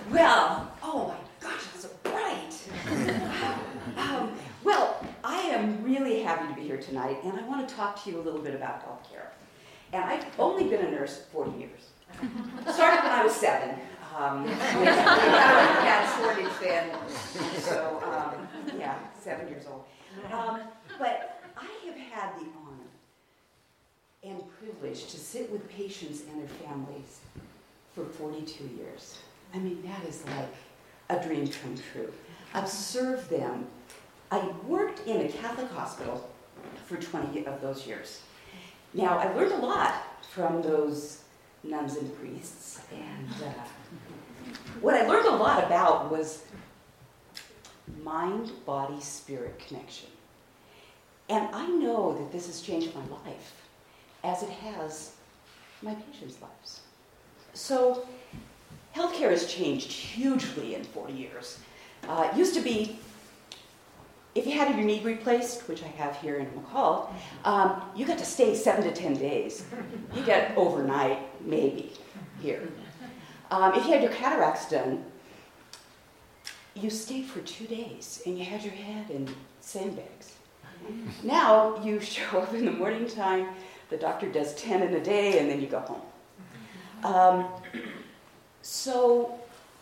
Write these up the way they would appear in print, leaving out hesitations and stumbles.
Well, oh my gosh, it's so bright. Well, I am really happy to be here tonight, and I want to talk to you a little bit about healthcare. And I've only been a nurse 40 years. Started when I was 7. We had shortage then, so 7 years old. But I have had the honor and privilege to sit with patients and their families for 42 years. I mean, that is like a dream come true. I've served them. I worked in a Catholic hospital for 20 of those years. Now, I learned a lot from those nuns and priests, and what I learned a lot about was mind, body, spirit connection. And I know that this has changed my life, as it has my patients' lives. So, healthcare has changed hugely in 40 years. It used to be, if you had your knee replaced, which I have here in McCall, you got to stay 7 to 10 days. You get overnight, maybe, here. If you had your cataracts done, you stayed for 2 days, and you had your head in sandbags. Now, you show up in the morning time, the doctor does 10 in a day, and then you go home. So,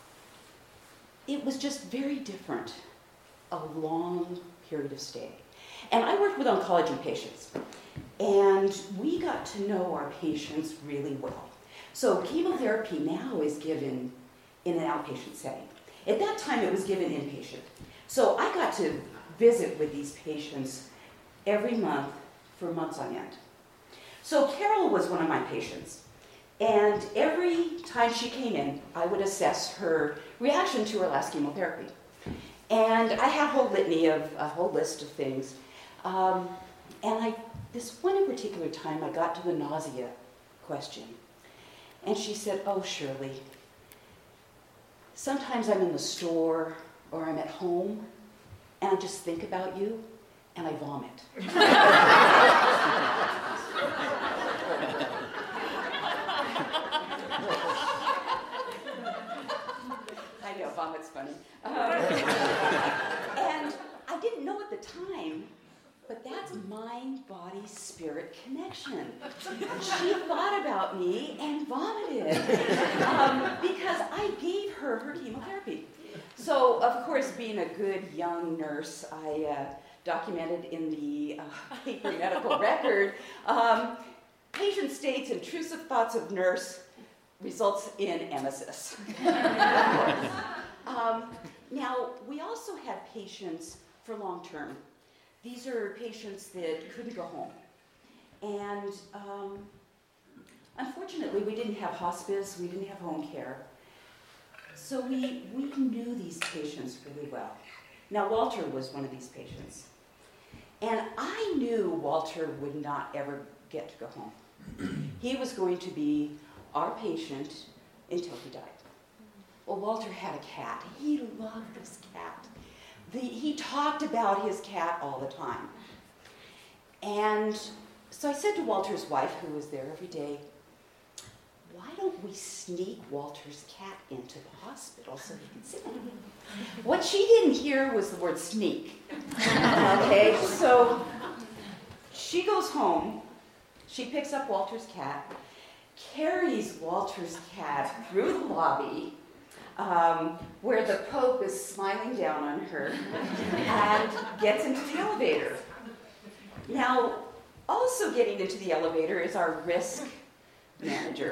it was just very different, a long period of stay. And I worked with oncology patients, and we got to know our patients really well. So chemotherapy now is given in an outpatient setting. At that time, it was given inpatient. So I got to visit with these patients every month for months on end. So Carol was one of my patients. And every time she came in, I would assess her reaction to her last chemotherapy. And I had a whole litany of, a whole list of things. This one in particular time, I got to the nausea question. And she said, "Oh, Shirley, sometimes I'm in the store or I'm at home, and I just think about you, and I vomit." I know, vomit's funny. And I didn't know at the time, but that's mind, body, spirit connection. She thought about me and vomited because I gave her her chemotherapy. So, of course, being a good young nurse, I documented in the paper medical record, patient states intrusive thoughts of nurse results in emesis. Now, we also had patients for long term. These are patients that couldn't go home. And unfortunately, we didn't have hospice, we didn't have home care. So we knew these patients really well. Now, Walter was one of these patients. And I knew Walter would not ever get to go home. He was going to be our patient until he died. Well, Walter had a cat. He loved this cat. He talked about his cat all the time. And so I said to Walter's wife, who was there every day, "Why don't we sneak Walter's cat into the hospital so he can sit on it?" What she didn't hear was the word sneak. Okay, so she goes home, she picks up Walter's cat, carries Walter's cat through the lobby, where the Pope is smiling down on her, and gets into the elevator. Now, also getting into the elevator is our risk manager,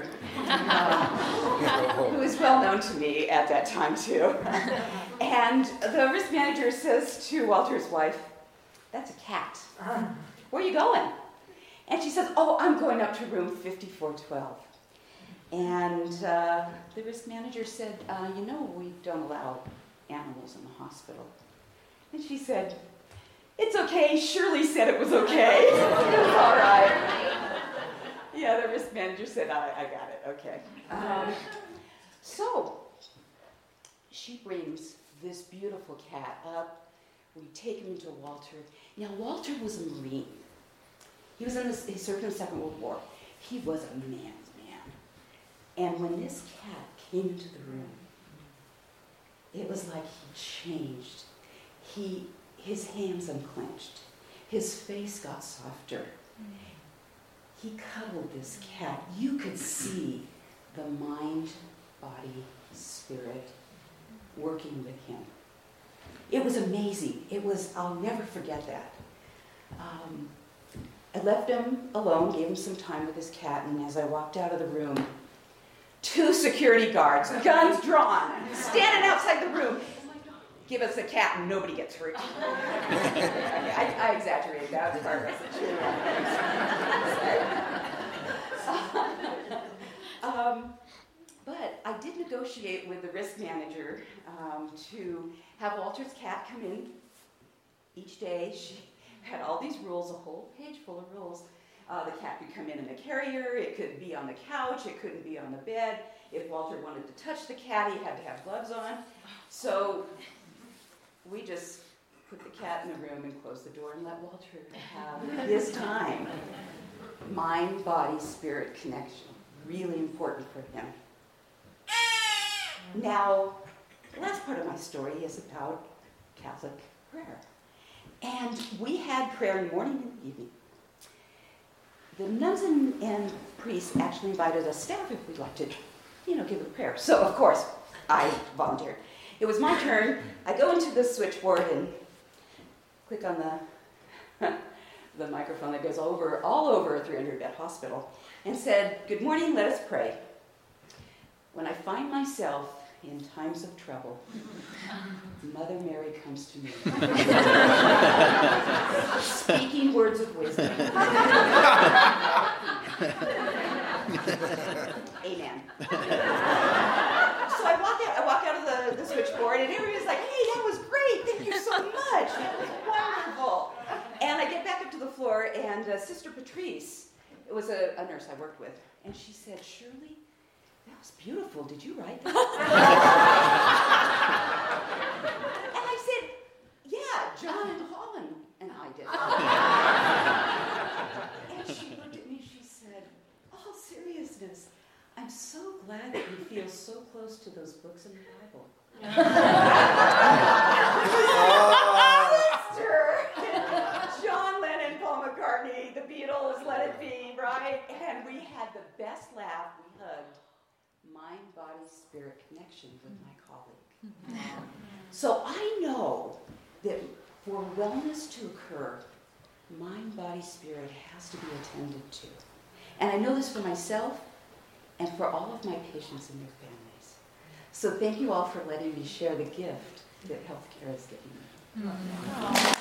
who is well known to me at that time too. And the risk manager says to Walter's wife, "That's a cat. Where are you going?" And she says, "Oh, I'm going up to room 5412. And the risk manager said, "We don't allow animals in the hospital." And she said, "It's okay. Shirley said it was okay." It was all right. Yeah, the risk manager said, I got it. Okay. So she brings this beautiful cat up. We take him into Walter. Now, Walter was a Marine. He served in the Second World War. He was a man's man. And when this cat came into the room, it was like he changed. His hands unclenched. His face got softer. He cuddled this cat. You could see the mind, body, spirit working with him. It was amazing. I'll never forget that. I left him alone, gave him some time with his cat, and as I walked out of the room, 2 security guards, guns drawn, standing outside the room. Give us a cat and nobody gets hurt. I exaggerated that part. But I did negotiate with the risk manager to have Walter's cat come in each day. She had all these rules, a whole page full of rules. The cat could come in a carrier, it could be on the couch, it couldn't be on the bed. If Walter wanted to touch the cat, he had to have gloves on. So we just put the cat in the room and closed the door and let Walter have his time. Mind, body, spirit connection. Really important for him. Now, the last part of my story is about Catholic prayer. And we had prayer in the morning and evening. The nuns and priests actually invited us staff if we'd like to, give a prayer. So, of course, I volunteered. It was my turn. I go into the switchboard and click on the microphone that goes all over a 300-bed hospital and said, "Good morning, let us pray. When I find myself in times of trouble, Mother Mary comes to me, speaking words of wisdom." Amen. So I walk out of the switchboard, and everybody's like, "Hey, that was great. Thank you so much. That was wonderful." And I get back up to the floor, and Sister Patrice, it was a nurse I worked with, and she said, "Shirley, that was beautiful. Did you write that?" And I said, "Yeah, John and Holland and I did." And she looked at me, she said, "All seriousness, I'm so glad that you feel so close to those books in the Bible." Sister! John Lennon, Paul McCartney, the Beatles, Let It Be, right? And we had the best laugh. We hugged. Mind, body, spirit connection with my colleague. So I know that for wellness to occur, mind, body, spirit has to be attended to. And I know this for myself and for all of my patients and their families. So thank you all for letting me share the gift that healthcare has given me.